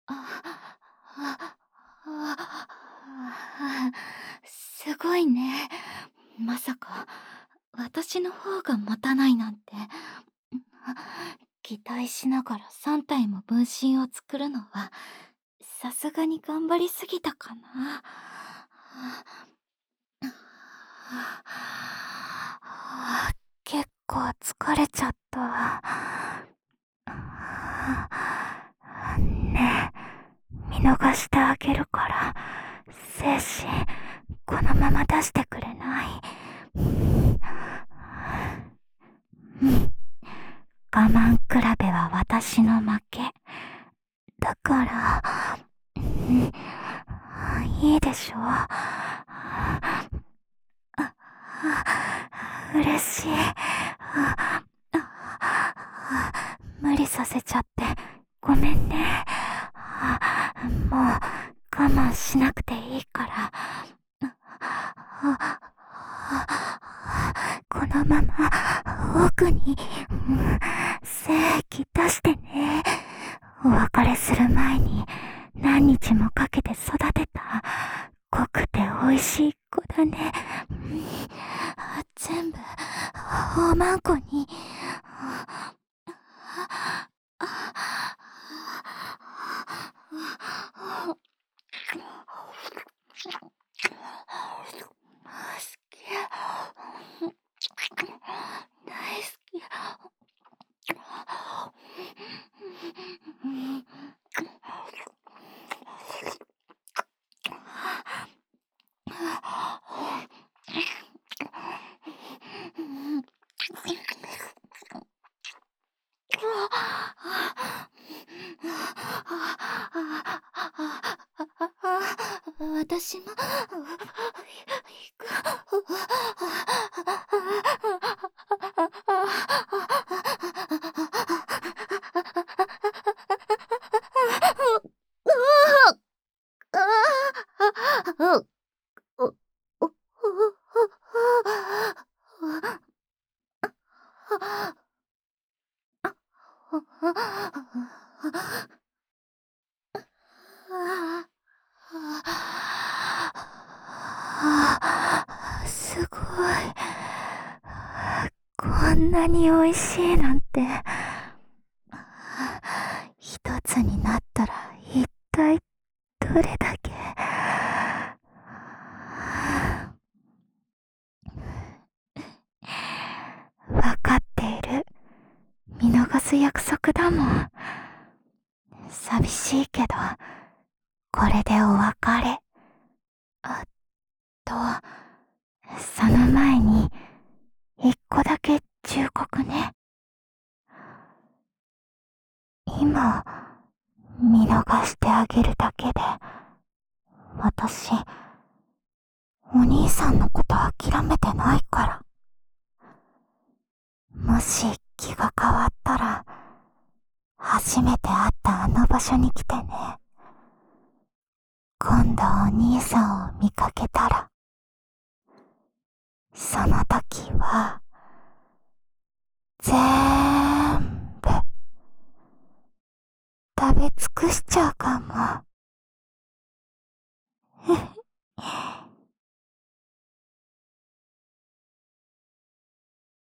あ、あ、あ、すごいね。まさか、私の方が持たないなんて。期待しながら3体も分身を作るのは、さすがに頑張りすぎたかな。結構疲れちゃった。ねえ、見逃してあげるから、精子、このまま出してくれない？うん。我慢比べは私の負け。だから、いいでしょ？嬉しい。無理させちゃってごめんね。もう我慢しなくていいから。このまま奥に、精液出してね。お別れする前に何日もかけて育てた濃くて美味しい子だね。全部おまんこに。好き。大好き。私も行すごい。こんなに美味しいなんて。一つになったら一体どれだけ。わかっている。見逃す約束だもん。寂しいけど、これでお別れ。と、その前に、一個だけ忠告ね。今、見逃してあげるだけで、私、お兄さんのこと諦めてないから。もし気が変わったら、初めて会ったあの場所に来てね。今度お兄さんを見かけたら、その時は、全部、食べ尽くしちゃうかも。